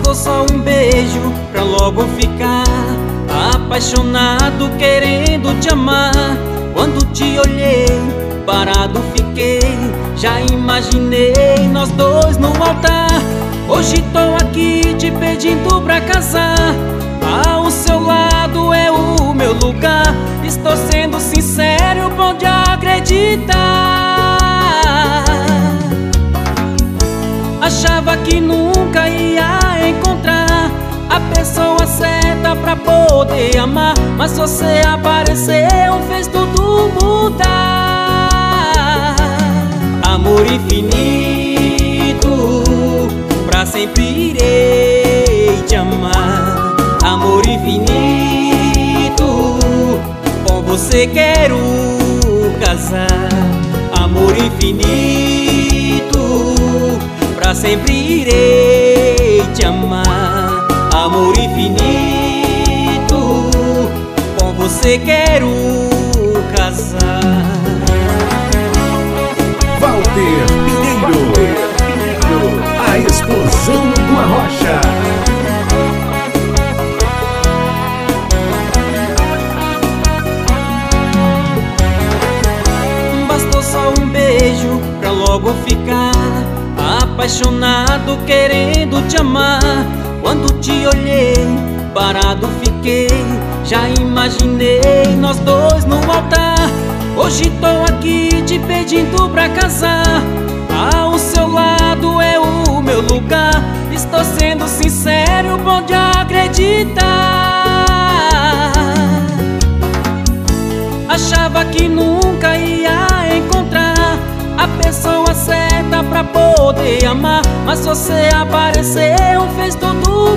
Bastou só um beijo pra logo ficar apaixonado, querendo te amar. Quando te olhei, parado fiquei, já imaginei nós dois no altar. Hoje tô aqui te pedindo pra casar, ao seu lado é o meu lugar. Estou sendo sincero, pode acreditar. Achava que nunca ia encontrar a pessoa certa pra poder amar, mas você apareceu, fez tudo mudar. Amor infinito, pra sempre irei te amar. Amor infinito, com você quero casar. Amor infinito, pra sempre irei te amar. Amor infinito, com você quero casar. Walter Pinheiro, a explosão do Arrocha. Bastou só um beijo pra logo ficar apaixonado, querendo te amar. Quando te olhei, parado fiquei, já imaginei nós dois no altar. Hoje tô aqui te pedindo pra casar, ao seu lado é o meu lugar. Estou sendo sincero, pode acreditar. Achava que nunca ia encontrar a pessoa certa pra poder amar, mas você apareceu, fez tudo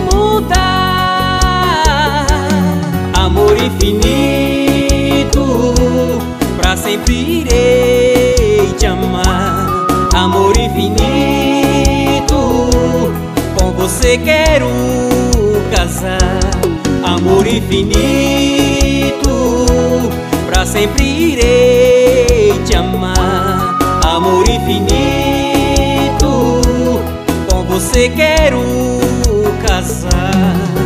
mudar. Amor infinito, pra sempre irei te amar. Amor infinito, com você quero casar. Amor infinito, pra sempre irei te amar. Amor infinito, com você quero casar.